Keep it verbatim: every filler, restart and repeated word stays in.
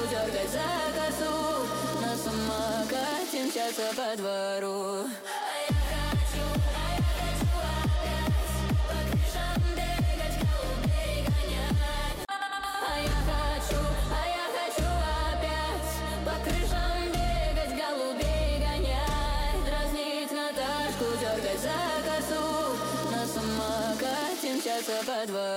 дергать за косу, на самокате мчаться по двору. Дергать за косу, на самокате мчаться по двору.